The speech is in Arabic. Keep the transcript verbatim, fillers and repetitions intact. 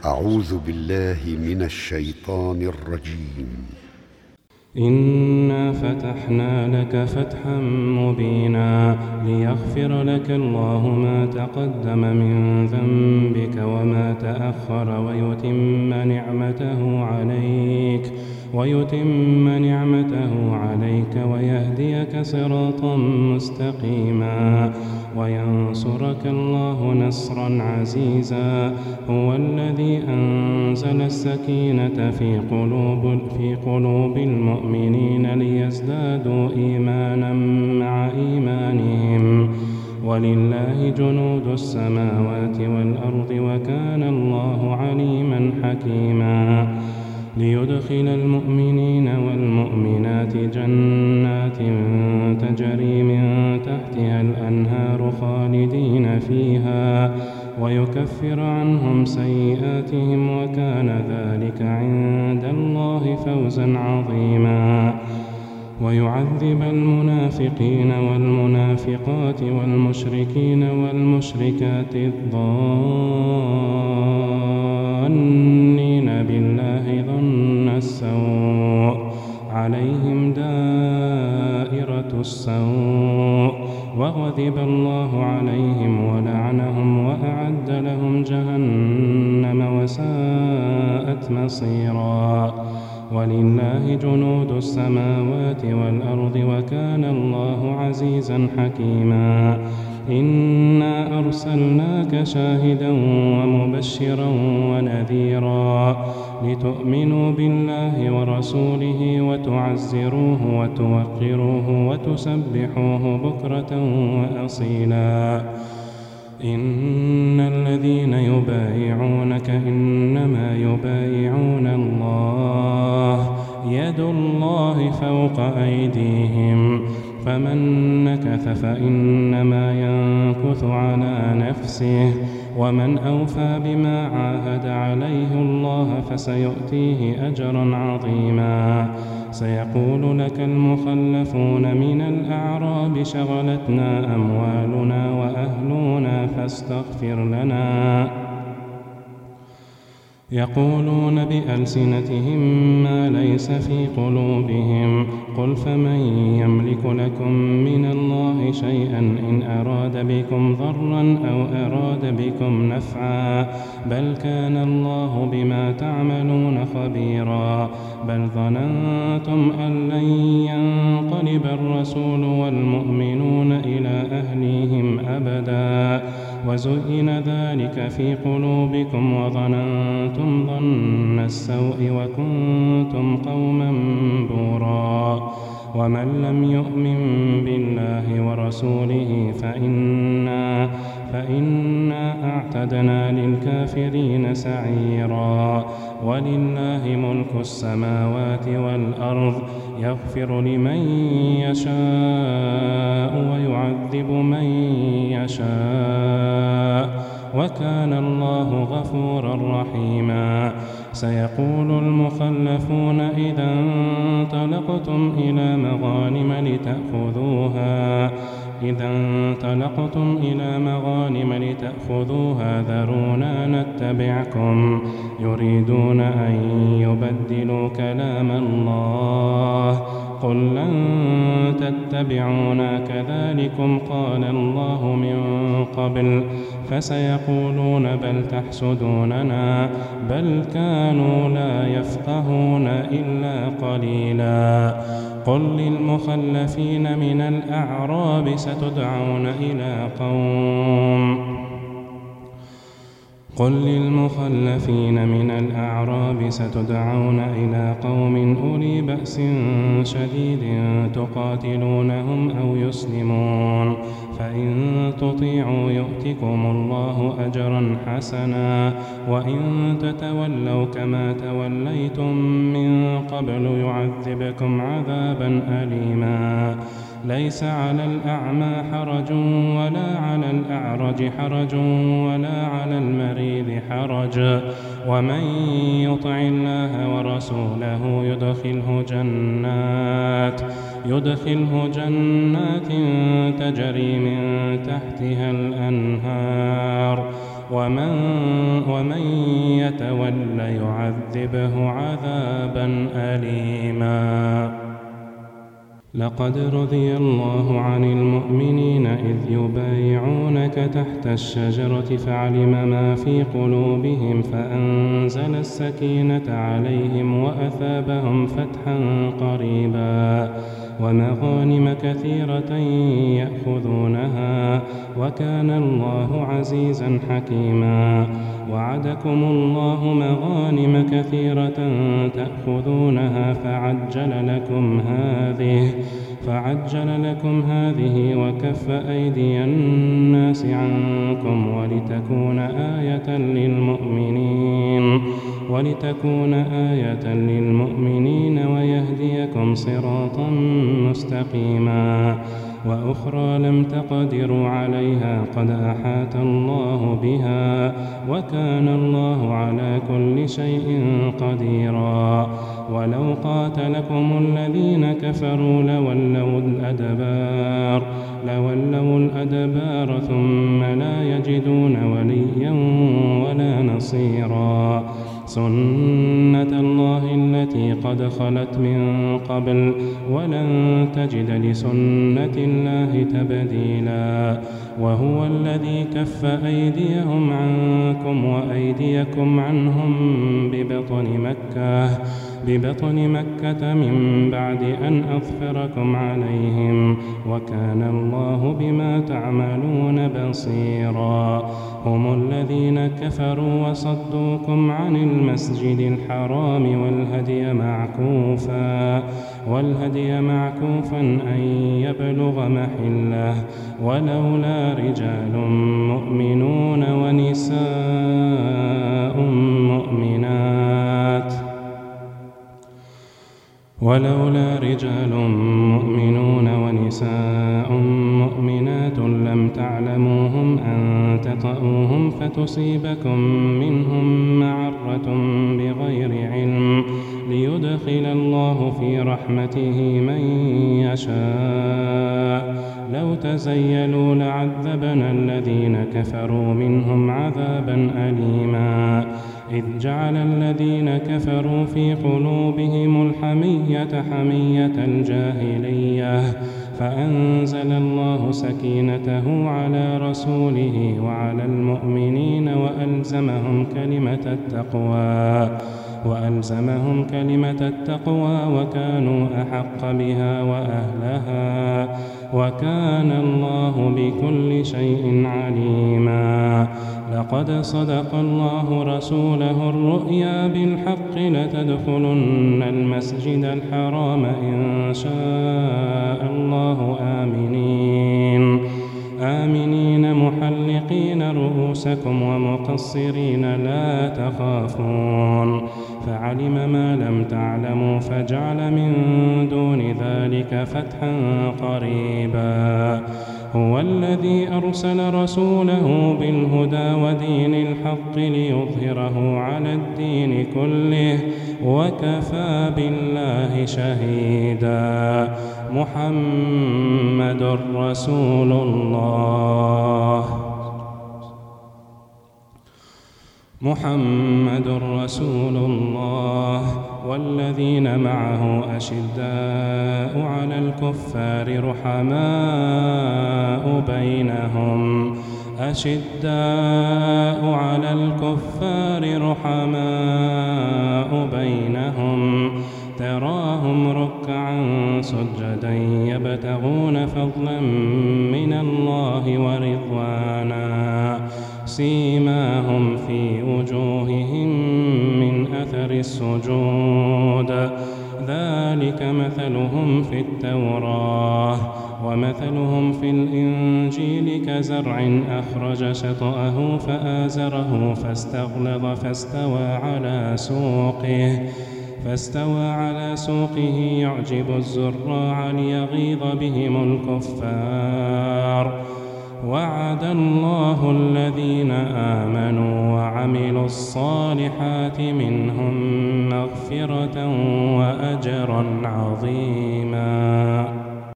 أعوذ بالله من الشيطان الرجيم. إنا فتحنا لك فتحا مبينا ليغفر لك الله ما تقدم من ذنبك وما تأخر ويتم نعمته عليك ويتم نعمته عليك ويهديك صراطا مستقيما وينصرك الله نصرا عزيزا. هو الذي أنزل السكينة في قلوب في قلوب المؤمنين ليزدادوا إيمانا مع إيمانهم ولله جنود السماوات والأرض وكان الله عليما حكيما. ليدخل المؤمنين والمؤمنات جنات تجري من تحتها الأنهار خالدين فيها ويكفر عنهم سيئاتهم وكان ذلك عند الله فوزا عظيما. ويعذب المنافقين والمنافقات والمشركين والمشركات الظانين بالله ظن السوء عليهم دائرة السوء وغضب الله عليهم ولعنهم وأعد لهم جهنم وساءت مصيرا. ولله جنود السماوات والأرض وكان الله عزيزا حكيما. إنا أرسلناك شاهدا ومبشرا ونذيرا لتؤمنوا بالله ورسوله وتعزروه وتوقروه وتسبحوه بكرة وأصيلا. إن الذين يبايعونك إنما يبايعون الله يد الله فوق أيديهم فمن نكث فإنما ينكث على نفسه ومن أوفى بما عاهد عليه الله فسيؤتيه أجرا عظيما. سيقول لك المخلفون من الأعراب شغلتنا أموالنا وأهلنا فاستغفر لنا يقولون بألسنتهم ما ليس في قلوبهم قل فمن يملك لكم من الله شيئا إن أراد بكم ضرا أو أراد بكم نفعا بل كان الله بما تعملون خبيرا. بل ظننتم أن لن ينقلب الرسول والمؤمنون إلى أهليهم أبدا وزين ذلك في قلوبكم وظننتم ظن السوء وكنتم قوما بورا. ومن لم يؤمن بالله ورسوله فإنا, فإنا أعتدنا للكافرين سعيرا. ولله ملك السماوات والأرض يغفر لمن يشاء ويعذب من يشاء وكان الله غفورا رحيما. سيقول المخلفون إذا انطلقتم إلى مغانم لتأخذوها إذا انطلقتم إلى مغانم لتأخذوها ذرونا نتبعكم يريدون أن يبدلوا كلام الله قل لن تتبعونا كذلكم قال الله من قبل فسيقولون بل تحسدوننا بل كانوا لا يفقهون إلا قليلا. قل للمخلفين من الأعراب ستدعون إلى قوم قل للمخلفين من الأعراب ستدعون إلى قوم أولي بأس شديد تقاتلونهم أو يسلمون فإن تطيعوا يؤتكم الله أجرا حسنا وإن تتولوا كما توليتم من قبل يعذبكم عذابا أليما. ليس على الأعمى حرج ولا على الأعرج حرج ولا على المريض حرج ومن يطع الله ورسوله يدخله جنات يدخله جنات تجري من تحتها الأنهار ومن, ومن يتول يعذبه عذابا أليما. لقد رضي الله عن المؤمنين إذ يبايعونك تحت الشجرة فعلم ما في قلوبهم فأنزل السكينة عليهم وأثابهم فتحا قريبا ومغانم كثيرة يأخذونها وكان الله عزيزا حكيما. وعدكم الله مغانم كثيرة تأخذونها فعجل لكم هذه فعجل لكم هذه وكف أيدي الناس عنكم ولتكون آية للمؤمنين ولتكون آية للمؤمنين ويهديكم صراطا مستقيما. وأخرى لم تقدروا عليها قد أحاط الله بها وكان الله على كل شيء قديرا. ولو قاتلكم الذين كفروا لولوا الأدبار لولوا الأدبار ثم لا يجدون وليا ولا نصيرا. سنة الله التي قد خلت من قبل ولن تجد لسنة الله تبديلا. وهو الذي كف أيديهم عنكم وأيديكم عنهم ببطن مكة ببطن مكة من بعد أن أظفركم عليهم وكان الله بما تعملون بصيرا. هم الذين كفروا وصدوكم عن المسجد الحرام والهدي معكوفا والهدي معكوفا أن يبلغ محله ولولا رجال مؤمنون ونساء مؤمنات ولولا رجال مؤمنون ونساء مؤمنات لم تعلموهم أن تطؤوهم فتصيبكم منهم معرة بغير علم ليدخل الله في رحمته من يشاء. لو تزيلوا لعذبنا الذين كفروا منهم عذابا أليما. إذ جعل الذين كفروا في قلوبهم الحمية حمية الجاهلية فأنزل الله سكينته على رسوله وعلى المؤمنين وألزمهم كلمة التقوى وألزمهم كلمة التقوى وكانوا أحق بها وأهلها وكان الله بكل شيء عليما. لقد صدق الله رسوله الرؤيا بالحق لتدخلن المسجد الحرام إن شاء الله آمنين آمنين محلقين رؤوسكم ومقصرين لا تخافون فعلم ما لم تعلموا فجعل من دون ذلك فتحا قريبا. هو الذي أرسل رسوله بالهدى ودين الحق ليظهره على الدين كله وكفى بالله شهيدا. محمد رسول الله محمد رسول الله والذين معه أشداء على الكفار رحماء بينهم أشداء على الكفار رحماء بينهم تراهم ركعا سجدا يبتغون فضلا من الله ورضوانا سيماهم في وجوههم من أثر السجود ذلك مثلهم في التوراة ومثلهم في الإنجيل كزرع أخرج شطأه فآزره فاستغلظ فاستوى على سوقه فاستوى على سوقه يعجب الزراع ليغيظ بهم الكفار. وعد الله الذين آمنوا وعملوا الصالحات منهم مغفرة وأجرا عظيما.